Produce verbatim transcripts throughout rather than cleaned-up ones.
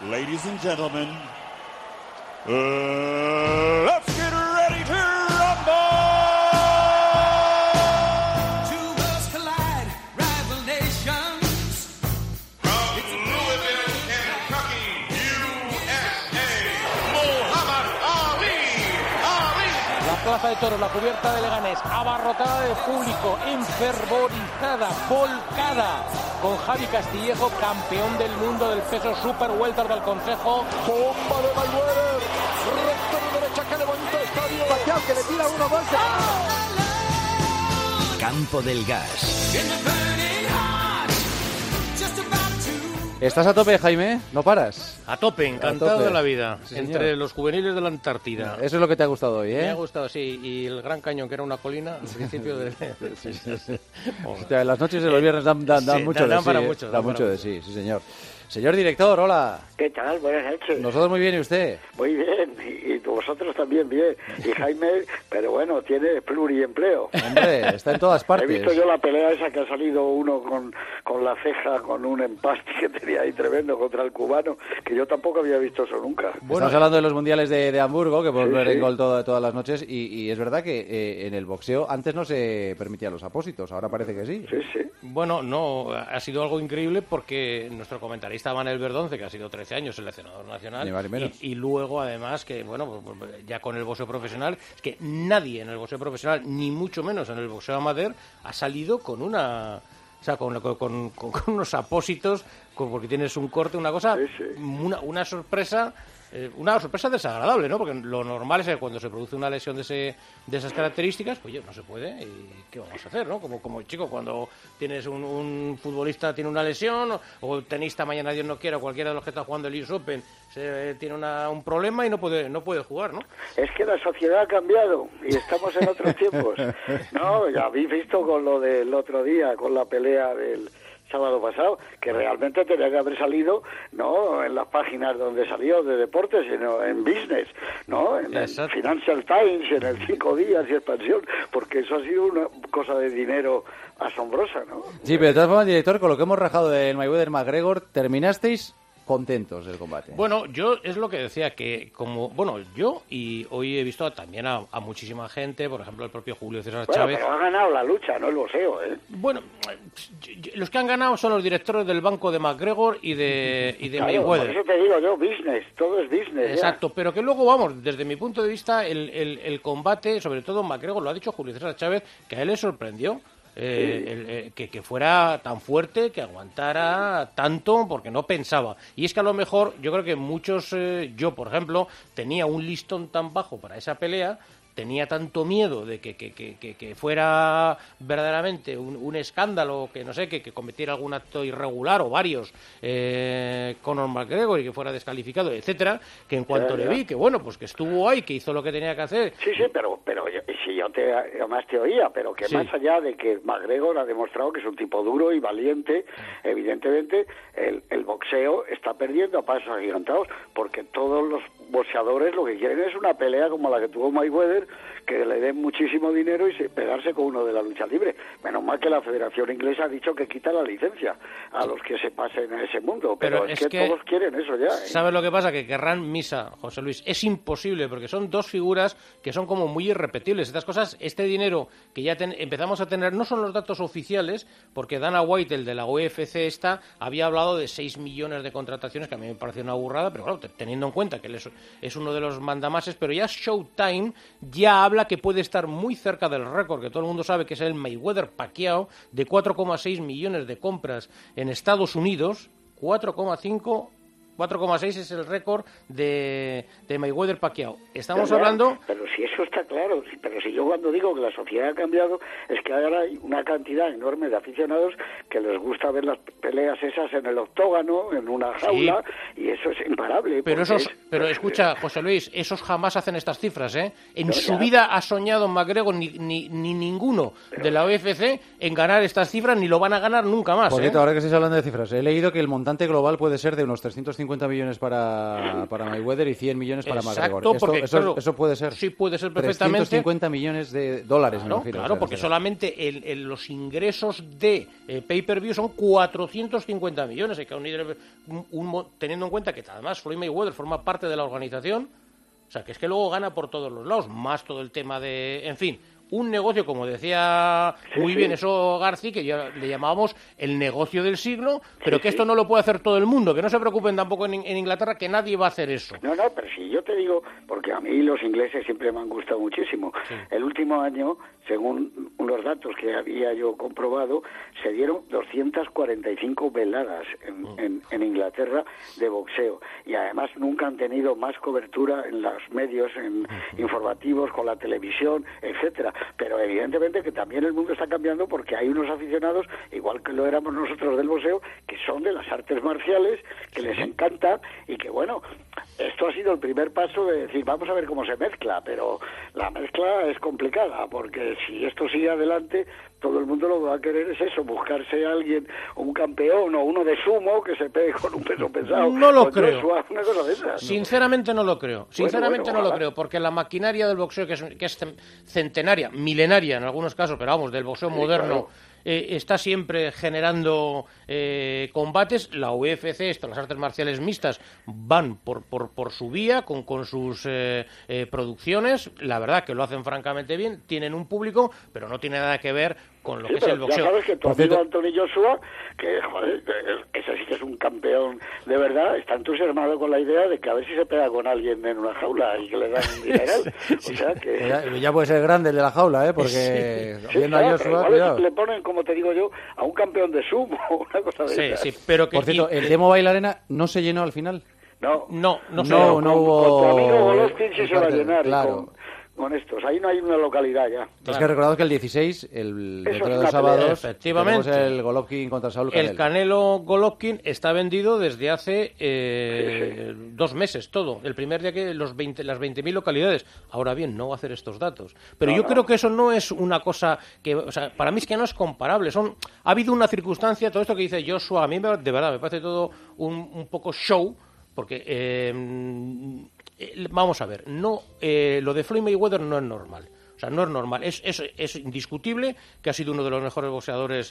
Ladies and gentlemen, uh, let's get ready to rumble! Two worlds collide, rival nations. From Louisville, Kentucky, U S A, Muhammad Ali. Ali. La plaza de toros, la cubierta de Leganés, abarrotada de público, enfervorizada, volcada, con Javi Castillejo, campeón del mundo del peso super welter del Consejo. Bomba de Mayweather, recto de derecha que levanta estadio, Pacquiao que le tira uno, dos. Campo del Gas. ¿Estás a tope, Jaime? ¿No paras? A tope, encantado A tope. de la vida. Sí, entre los juveniles de la Antártida. Eso es lo que te ha gustado hoy, ¿eh? Me ha gustado, sí. Y el Gran Cañón, que era una colina, al principio de... Sí, sí, sí. Hostia, las noches de los viernes dan, dan, dan Sí, mucho dan- de dan sí. para ¿eh? mucho, Dan dan mucho para de sí, sí, señor. Señor director, hola. ¿Qué tal? Buenas noches. Nosotros muy bien, ¿y usted? Muy bien, y, y vosotros también bien. Y Jaime, pero bueno, tiene pluriempleo. Hombre, está en todas partes. He visto yo la pelea esa que ha salido uno con, con la ceja, con un empaste que tenía ahí tremendo contra el cubano, que yo tampoco había visto eso nunca. Estamos hablando de los mundiales de, de Hamburgo, que podemos Sí, ver sí. en gol todo- todas las noches, y, y es verdad que eh, en el boxeo antes no se permitían los apósitos, ahora parece que sí. Sí, sí. Bueno, no, ha sido algo increíble porque nuestro comentarista Manuel Verdonce, que ha sido trece años seleccionador nacional, Ni más ni menos. y, y luego además que, bueno, pues, pues, ya con el boxeo profesional, es que nadie en el boxeo profesional, ni mucho menos en el boxeo amateur, ha salido con una... O sea, con, con, con- con unos apósitos, con- porque tienes un corte, una cosa, Sí, sí. Una, una sorpresa... eh, una sorpresa desagradable, ¿no? Porque lo normal es que cuando se produce una lesión de ese de esas características, pues oye, no se puede, ¿y qué vamos a hacer, no? Como, como chico, cuando tienes un, un futbolista tiene una lesión, o, o el tenista mañana Dios no quiera, o cualquiera de los que está jugando el U S Open se, tiene una, un problema y no puede no puede jugar, ¿no? Es que la sociedad ha cambiado y estamos en otros tiempos. No, ya habéis visto con lo del otro día, con la pelea del sábado pasado, que realmente tenía que haber salido no en las páginas donde salió de deportes, sino en business, no en el Exacto. Financial Times, en el Cinco Días y Expansión, porque eso ha sido una cosa de dinero asombrosa, ¿no? Sí, pero de todas formas, director, con lo que hemos rajado del Mayweather-McGregor, terminasteis contentos del combate. Bueno, yo es lo que decía, que como, bueno, yo y hoy he visto también a, a muchísima gente, por ejemplo, el propio Julio César Bueno, Chávez. pero ha ganado la lucha, no el boxeo, ¿eh? Bueno, yo- yo- los que han ganado son los directores del banco de McGregor y de, y de Claro, por Mayweather. eso te digo yo, business, todo es business. ya. Exacto, pero que luego, vamos, desde mi punto de vista, el, el, el combate, sobre todo McGregor, lo ha dicho Julio César Chávez, que a él le sorprendió. eh, el- eh, que, que fuera tan fuerte, que aguantara tanto, porque no pensaba. Y es que a lo mejor, yo creo que muchos, eh, yo por ejemplo, tenía un listón tan bajo para esa pelea, tenía tanto miedo de que, que, que, que- que fuera verdaderamente un, un escándalo, que no sé, que, que cometiera algún acto irregular o varios, eh, Conor McGregor, y que fuera descalificado, etcétera, que en cuanto Ya, le ya. vi, que bueno, pues que estuvo ahí, que hizo lo que tenía que hacer. Sí, sí, pero, pero yo, si yo te, además te oía, pero que Sí. más allá de que McGregor ha demostrado que es un tipo duro y valiente, evidentemente el, el boxeo está perdiendo a pasos agigantados, porque todos los boxeadores lo que quieren es una pelea como la que tuvo Mayweather, que le den muchísimo dinero y se, pegarse con uno de la lucha libre. Menos mal que la Federación Inglesa ha dicho que quita la licencia a los que se pasen a ese mundo, pero, Pero es, es que, que- todos quieren eso ya, ¿eh? ¿Sabes lo que pasa? Que querrán misa, José Luis. Es imposible, porque son dos figuras que son como muy irrepetibles. Estas cosas, este dinero que ya ten- empezamos a tener, no son los datos oficiales, porque Dana White, el de la U F C esta, había hablado de seis millones de contrataciones, que a mí me pareció una burrada, pero claro, te- teniendo en cuenta que él es, es uno de los mandamases, pero ya Showtime ya habla que puede estar muy cerca del récord, que todo el mundo sabe que es el Mayweather-Pacquiao, de cuatro coma seis millones de compras en Estados Unidos, cuatro coma cinco... cuatro coma seis es el récord de, de Mayweather-Pacquiao. Estamos Ya, ya, hablando... Pero si eso está claro, si- pero si yo cuando digo que la sociedad ha cambiado, es que ahora hay una cantidad enorme de aficionados que les gusta ver las peleas esas en el octógono, en una jaula, y eso es imparable. Pero porque esos, es- pero escucha, José Luis, esos jamás hacen estas cifras, ¿eh? En No, su ya. vida ha soñado McGregor ni, ni, ni ninguno de la U F C en ganar estas cifras, ni lo van a ganar nunca más, Por ¿eh? cierto, ahora que estáis hablando de cifras, he leído que el montante global puede ser de unos trescientos cincuenta cincuenta millones para, para Mayweather y cien millones para Exacto, McGregor. Esto, porque, eso, claro, eso puede ser. Sí, puede ser perfectamente. trescientos cincuenta millones de dólares, Claro, me refiero. claro, o sea, porque o sea, solamente el, el- los ingresos de eh, pay-per-view son cuatrocientos cincuenta millones. Hay que unir, un- un mo- teniendo en cuenta que además Floyd Mayweather forma parte de la organización, o sea, que es que luego gana por todos los lados, más todo el tema de... En fin, un negocio, como decía muy bien eso García, que ya le llamábamos el negocio del siglo, pero Sí, que sí. esto no lo puede hacer todo el mundo, que no se preocupen tampoco en, en Inglaterra, que nadie va a hacer eso. No, no, pero si yo te digo, porque a mí los ingleses siempre me han gustado muchísimo. El último año, según los datos que había yo comprobado, se dieron doscientas cuarenta y cinco veladas en, en, en Inglaterra de boxeo. Y además nunca han tenido más cobertura en los medios en informativos, con la televisión, etcétera. Pero evidentemente que también el mundo está cambiando porque hay unos aficionados, igual que lo éramos nosotros del boxeo, que son de las artes marciales, que les encanta y que, bueno, esto ha sido el primer paso de decir, vamos a ver cómo se mezcla, pero la mezcla es complicada, porque si esto sigue adelante, todo el mundo lo que va a querer es eso, buscarse a alguien, un campeón o uno de sumo que se pegue con un peso pesado. No lo con creo. Joshua, una cosa de esas. Sinceramente no lo creo. Sinceramente bueno, no lo ojalá. creo, porque la maquinaria del boxeo, que es, que es cen- centenaria, milenaria en algunos casos, pero vamos, del boxeo Sí, moderno, claro. eh, está siempre generando eh, combates. La U F C, esto, las artes marciales mixtas, van por, por, por su vía, con, con sus eh, eh, producciones. La verdad que lo hacen francamente bien, tienen un público, pero no tiene nada que ver con lo Sí, que es el pero boxeo. ya sabes que tu Por amigo cierto- Anthony Joshua, que joder, que ese sí que es un campeón de verdad, está entusiasmado con la idea de que a ver si se pega con alguien en una jaula y que le dan un dineral. O sea que... Ya, ya puede ser grande el de la jaula, ¿eh? Porque Sí, viendo claro, a pero Joshua, igual cuidado. es- le ponen, como te digo yo, a un campeón de sumo, una cosa de Sí, esas. sí, pero que... Por cierto, y- el Demo Bail Arena no se llenó al final. No, No, no sé. No, no con, hubo- con tu amigo Golovkin sí el se va a cartel, llenar, y claro. con, con estos. Ahí no hay una localidad ya. Es que recordad que el dieciséis, el, Eso dentro es de una dos sábados, pelea. Efectivamente. tenemos el Golovkin contra Saúl El Canelo. Canelo Golovkin está vendido desde hace eh, dos meses todo. El primer día que los veinte, las veinte mil localidades. Ahora bien, no va a hacer estos datos. Pero No, yo no. creo que eso no es una cosa que, o sea, para mí es que no es comparable. Son, ha habido una circunstancia, todo esto que dice Joshua, a mí me- de verdad me parece todo un, un poco show, porque eh, eh, vamos a ver, no eh, lo de Floyd Mayweather no es normal. O sea, no es normal. Es, es, es indiscutible que ha sido uno de los mejores boxeadores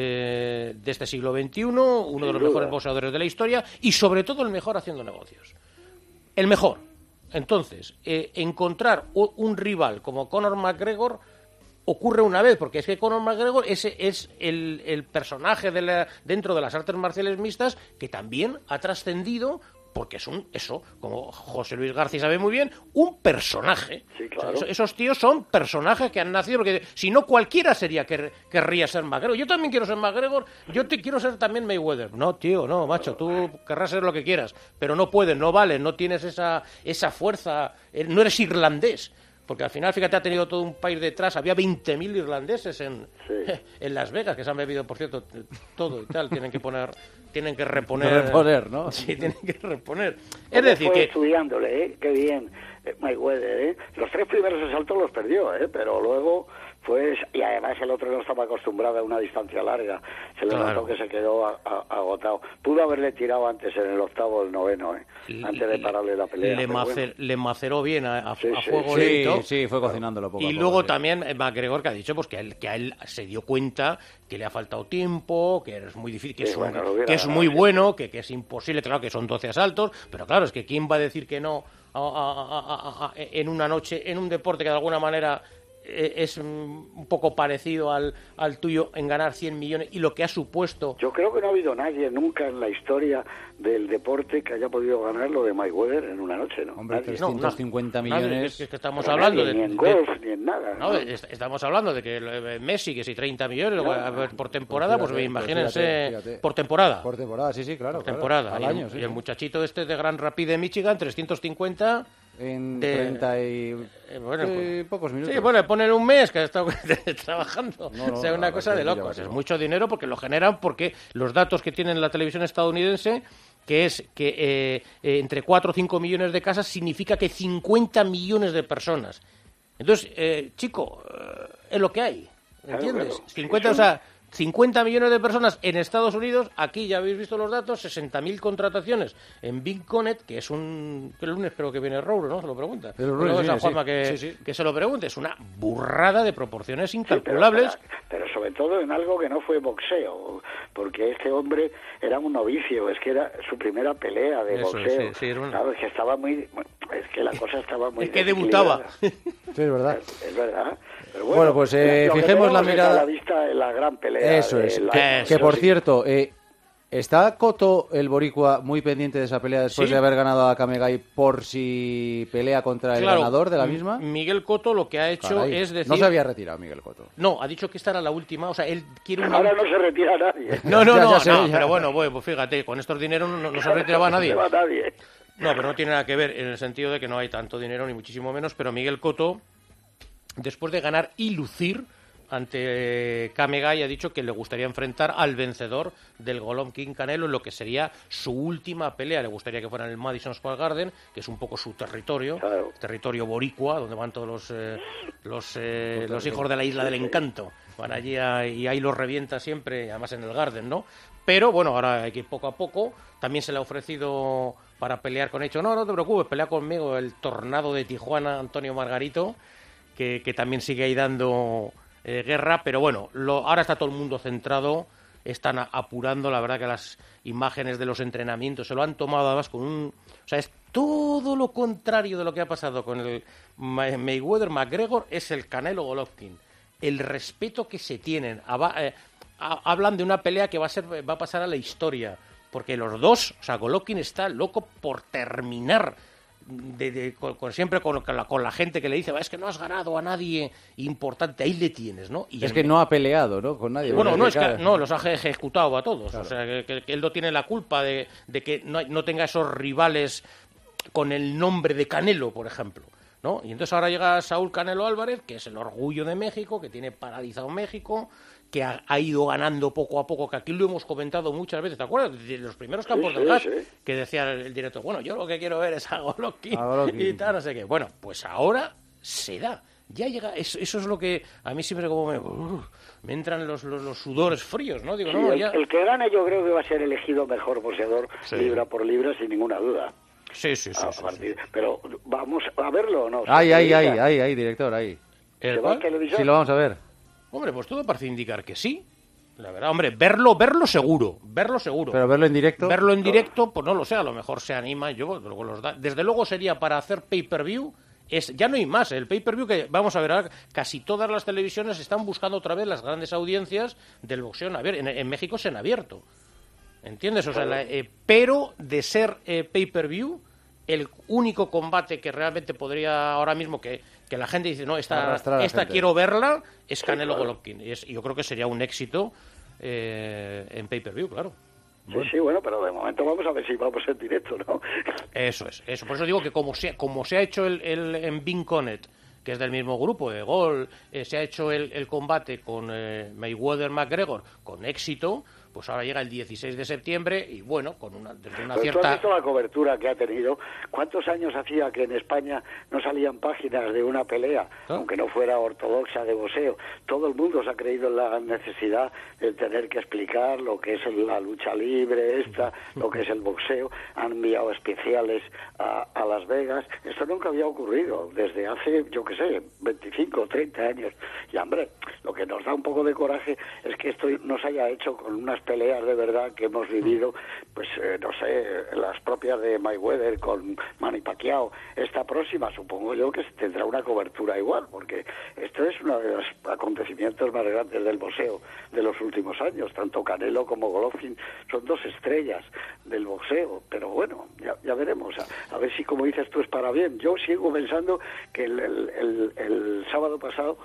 eh, de este siglo veintiuno, uno de los duda. mejores boxeadores de la historia y, sobre todo, el mejor haciendo negocios. El mejor. Entonces, eh, encontrar u- un rival como Conor McGregor ocurre una vez, porque es que Conor McGregor ese es el, el personaje de la- dentro de las artes marciales mixtas que también ha trascendido, porque es un, eso, como José Luis García sabe muy bien, un personaje. Sí, claro. O sea, eso- esos tíos son personajes que han nacido, porque si no cualquiera sería que querría ser McGregor. Yo también quiero ser McGregor, yo te quiero ser también Mayweather. No, tío, no, macho, tú querrás ser lo que quieras, pero no puedes, no vales, no tienes esa, esa fuerza, eh, no eres irlandés. Porque al final, fíjate, ha tenido todo un país detrás. Había veinte mil irlandeses en, Sí. en Las Vegas, que se han bebido, por cierto, t- todo y tal. Tienen que poner, tienen que reponer. Reponer, ¿no? Sí, tienen que reponer. Es ¿Cómo decir, fue que estudiándole, ¿eh? Qué bien, eh, Mayweather, ¿eh? Los tres primeros asaltos los perdió, ¿eh? Pero luego, pues... Y además el otro no estaba acostumbrado a una distancia larga. Se le Claro. notó que se quedó a- a- agotado. Pudo haberle tirado antes en el octavo o el noveno, ¿eh? Antes de pararle la pelea. le, pero macer- bueno. le maceró bien a, a- Sí, a sí, fuego Sí, lento. sí, fue cocinándolo poco a Y poco, luego sí. también eh, McGregor, que ha dicho pues que a, él, que a él se dio cuenta que le ha faltado tiempo, que es muy difícil, que Sí, es, un- bueno, lo hubiera que es ganado muy siempre. bueno, que, que es imposible, claro que son doce asaltos, pero claro, es que ¿quién va a decir que no a- a- a- a- a- en una noche, en un deporte que de alguna manera eh, es mm, un poco parecido al, al tuyo en ganar cien millones y lo que ha supuesto? Yo creo que no ha habido nadie nunca en la historia del deporte que haya podido ganar lo de Mayweather en una noche, ¿no? Hombre, Nadie. trescientos cincuenta No, nadie, millones. es que estamos Pero hablando nadie, de, ni en de- golf, ni en nada. No, ¿no? est- estamos hablando de que eh, Messi, que si treinta millones No. a ver, por temporada, pues, Pues fíjate, imagínense, pues fíjate, fíjate. por temporada. Por temporada, sí, sí, claro. Por claro. temporada. Al y, el- año, sí. y el sí. muchachito este de Grand Rapids de Michigan, trescientos cincuenta. En de- treinta y eh, bueno, sí, pues- pocos minutos. Sí, bueno, ponen un mes que ha estado trabajando. No, no, o sea, la una verdad cosa que de es muy locos. Es llamativo. mucho dinero porque lo generan, porque los datos que tiene la televisión estadounidense, que es que eh, eh, entre cuatro o cinco millones de casas, significa que cincuenta millones de personas. Entonces, eh, chico, eh, es lo que hay. Claro, ¿Entiendes? claro. cincuenta, Sí, o sea, cincuenta millones de personas en Estados Unidos, aquí ya habéis visto los datos, sesenta mil contrataciones en Vinconet, que es un... que el lunes creo que viene Rouro, ¿no? Se lo pregunta. El lunes Luego es a viene, Juanma sí. que, Sí, sí. que se lo pregunte. Es una burrada de proporciones Sí, pero, incalculables. pero, pero sobre todo en algo que no fue boxeo, porque este hombre era un novicio, es que era su primera pelea de Eso, boxeo. sí, sí, era una- ¿Sabes? Que estaba muy... Es que la cosa estaba muy... Es que debutaba. desequilibrada. Sí, es verdad. Es, es verdad. Pero bueno, Bueno, pues, eh, lo que fijemos la tenemos es mirada- a la vista en la gran pelea. Eso de es. la- Que, Eso que, por sí. cierto, eh, ¿está Coto, el boricua, muy pendiente de esa pelea después Sí. de haber ganado a Kamegai por si pelea contra el Claro, ganador de la M- misma? Miguel Cotto lo que ha hecho Caray, es decir... No se había retirado Miguel Coto. No, ha dicho que esta era la última, o sea, él quiere una... Ahora no se retira nadie. No, no, Ya, no, ya sé, no, ya. pero bueno, bueno, pues fíjate, con estos dineros no, no se retiraba nadie. No se va nadie. No, pero no tiene nada que ver en el sentido de que no hay tanto dinero, ni muchísimo menos, pero Miguel Cotto, después de ganar y lucir ante Kamegai, ha dicho que le gustaría enfrentar al vencedor del Golovkin Canelo en lo que sería su última pelea. Le gustaría que fuera en el Madison Square Garden, que es un poco su territorio, Claro. territorio boricua, donde van todos los, eh, los, eh, los hijos de la Isla del Encanto. Van allí a- y ahí los revienta siempre, además en el Garden, ¿no? Pero bueno, ahora hay que ir poco a poco. También se le ha ofrecido para pelear con hecho. No, no te preocupes, pelea conmigo el Tornado de Tijuana, Antonio Margarito, que, que también sigue ahí dando eh, guerra. Pero bueno, lo, ahora está todo el mundo centrado, están a- apurando. La verdad que las imágenes de los entrenamientos se lo han tomado además con un... O sea, es todo lo contrario de lo que ha pasado con el Ma- Mayweather-McGregor, es el Canelo-Golovkin. El respeto que se tienen. Aba- eh, ha- hablan de una pelea que va a ser va a pasar a la historia, porque los dos, o sea, Golovkin está loco por terminar de, de- con, con- siempre con, con la, con la gente que le dice, "Va, es que no has ganado a nadie importante", ahí le tienes, ¿no? Y Es en- que no ha peleado, ¿no? Con nadie. bueno, Porque, no, es que claro, no, los ha ejecutado a todos. O sea, que, que- que él no tiene la culpa de, de que no, hay- no tenga esos rivales con el nombre de Canelo, por ejemplo, ¿no? Y entonces ahora llega Saúl Canelo Álvarez, que es el orgullo de México, que tiene paralizado México, que ha, ha ido ganando poco a poco, que aquí lo hemos comentado muchas veces, ¿te acuerdas? De los primeros campos Sí, del sí, gas, sí. que decía el, el director, bueno, yo lo que quiero ver es a Golovkin A Golovkin. y tal, no sé qué. Bueno, pues ahora se da. Ya llega, eso, eso es lo que a mí siempre como me, uf, me entran los, los, los sudores fríos, ¿no? Digo, Sí, no, el, ya... el que gane yo creo que va a ser elegido mejor boxeador Sí. libra por libra sin ninguna duda. Sí, sí, sí. A sí, partir- sí. Pero vamos a verlo o no. Ay, ¿Se ay, ay, televisa? ay, ay, director, ahí. ¿El ¿Se va cuál? a televisar? Sí, lo vamos a ver. Hombre, pues todo parece indicar que sí. La verdad, hombre, verlo, verlo seguro, verlo seguro. Pero verlo en directo. Verlo en directo, pues no lo sé, a lo mejor se anima. Yo luego los da- Desde luego sería para hacer pay-per-view. Es, ya no hay más, el pay-per-view que, vamos a ver, ahora casi todas las televisiones están buscando otra vez las grandes audiencias del boxeo en abierto. En, en México es en abierto, ¿entiendes? O sea, la- eh, pero de ser eh, pay-per-view, el único combate que realmente podría ahora mismo que, que la gente dice, no, esta, Arrastrar a la esta gente. quiero verla, es Canelo claro. Golovkin. Y es- yo creo que sería un éxito eh, en pay-per-view, claro. Sí, sí, bueno, pero de momento vamos a ver si vamos en directo, ¿no? Eso es, eso. Por eso digo que como se, como se ha hecho el, el, en Vinconet, que es del mismo grupo de Gol, eh, se ha hecho el, el combate con eh, Mayweather-McGregor con éxito, pues ahora llega el dieciséis de septiembre y bueno, con una, desde una Pero tú has cierta... visto la cobertura que ha tenido. ¿Cuántos años hacía que en España no salían páginas de una pelea, ¿Ah? aunque no fuera ortodoxa de boxeo? Todo el mundo se ha creído en la necesidad de tener que explicar lo que es la lucha libre, esta, lo que es el boxeo. Han enviado especiales a, a Las Vegas. Esto nunca había ocurrido desde hace, yo qué sé, veinticinco o treinta años. Y hombre, lo que nos da un poco de coraje es que esto no se haya hecho con unas peleas de verdad que hemos vivido, pues eh, no sé, las propias de Mayweather con Manny Pacquiao. Esta próxima supongo yo que tendrá una cobertura igual, porque esto es uno de los acontecimientos más grandes del boxeo de los últimos años. Tanto Canelo como Golovkin son dos estrellas del boxeo, pero bueno, ya, ya veremos, a, a ver si, como dices tú, es para bien. Yo sigo pensando que el, el, el, el sábado pasado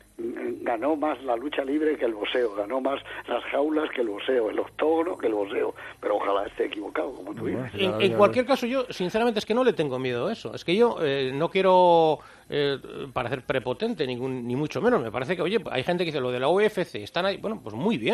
ganó más la lucha libre que el boxeo, ganó más las jaulas que el boxeo, el octógono que el boxeo, pero ojalá esté equivocado, como tú dices. En, en cualquier caso, yo sinceramente es que no le tengo miedo a eso. Es que yo eh, no quiero eh, parecer prepotente, ningún, ni mucho menos. Me parece que, oye, hay gente que dice lo de la U F C, están ahí, bueno, pues muy bien.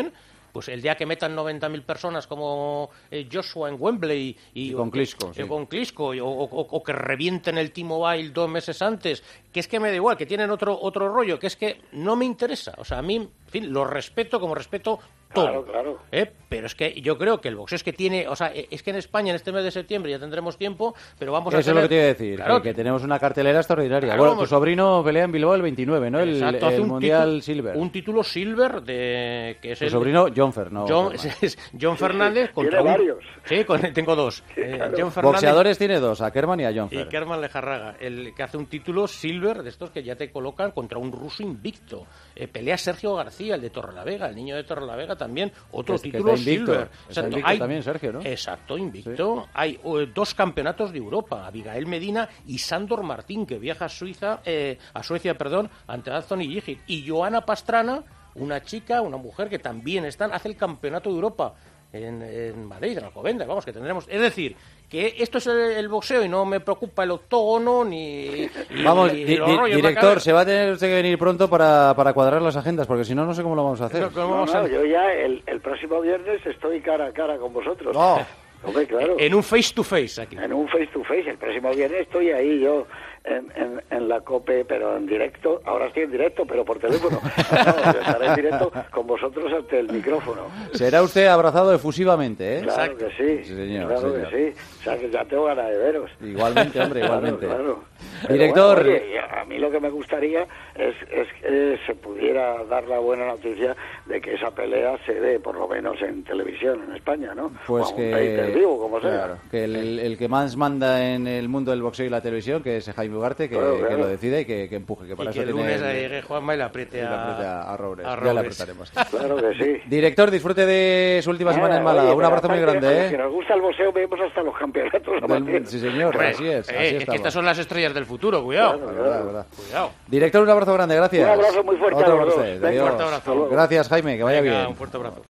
pues el día que metan noventa mil personas como eh, Joshua en Wembley y, Y con Klitschko, eh, sí. con Klitschko, y- o, o- o que revienten el T-Mobile dos meses antes, que es que me da igual, que tienen otro otro rollo, que es que no me interesa. O sea, a mí, en fin, lo respeto como respeto todo. Claro, claro. ¿eh? Pero es que yo creo que el boxeo es que tiene, o sea, es que en España en este mes de septiembre ya tendremos tiempo, pero vamos a Eso es tener... lo que te iba a decir, Claro, que, que tenemos una cartelera extraordinaria. Claro, bueno, tu vamos- sobrino pelea en Bilbao el veintinueve, ¿no? El, Exacto, hace el un Mundial título- Silver. Un título Silver de que es Tu el sobrino John Fer, no. John, Fernández. es John Fernández sí, contra tiene un- varios. Sí, con- tengo dos. Eh, John Fernández Boxeadores tiene dos, a Kerman y a John y Fer. Kerman Lejarraga, el que hace un título Silver de estos que ya te colocan contra un ruso invicto. Eh, pelea Sergio García, el de Torrelavega, el niño de Torrelavega también, otro Que- que título está invicto. Silver. Está invicto también, Sergio, ¿no? Exacto, invicto. Hay eh, dos campeonatos de Europa, Abigail Medina y Sándor Martín, que viaja a Suiza, eh, a Suecia, perdón, ante Anthony Gigit. Y Joana Pastrana, una chica, una mujer que también están, hace el campeonato de Europa en, en Madrid, en Alcobendas, vamos, que tendremos. Es decir, que esto es el, el boxeo y no me preocupa el octógono ni. y- Vamos, y di- los di- rollos director, macaberos. se va a tener usted que venir pronto para, para cuadrar las agendas, porque si no, no sé cómo lo vamos a hacer. Eso, ¿cómo No, vamos a- no, yo ya el, el próximo viernes estoy cara a cara con vosotros. No. Hombre, claro. En un face to face aquí. En un face to face. El próximo viernes estoy ahí yo en, en, en la COPE, pero en directo. Ahora estoy en directo, pero por teléfono. No, yo estaré en directo con vosotros ante el micrófono. Será usted abrazado efusivamente, ¿eh? Claro Exacto. que sí. Sí, señor, Claro señor. que sí. O sea, que ya tengo ganas de veros. Igualmente, hombre, Claro, igualmente. claro. Pero Director. bueno, oye, a mí lo que me gustaría es, es que se pudiera dar la buena noticia de que esa pelea se dé, por lo menos en televisión en España, ¿no? Pues o a un que, pay-per view, como sea. claro, que el, el que más manda en el mundo del boxeo y la televisión, que es Jaime Ugarte, que, Claro, que claro. lo decida y que, que empuje, que Y para que eso el tiene lunes el- llegue Juanma y le apriete y le a, apriete a, a Roures. a Ya le Roures. apretaremos. Claro que sí. Director, disfrute de su última semana en Nada, Málaga. oye, Un pero abrazo muy aparte, grande, a los que ¿eh? nos gusta el boxeo, vemos hasta los campeonatos Del- amateur. sí, señor, Hombre, así es. eh, Así es que estamos. estas son las estrellas del futuro, cuidado. Claro, La verdad, la verdad. Cuidado. Director, un abrazo grande, gracias. Un abrazo muy fuerte Otro a los para dos. usted, Venga, adiós. fuerte abrazo. Gracias, Jaime, que vaya Venga, bien. un fuerte abrazo.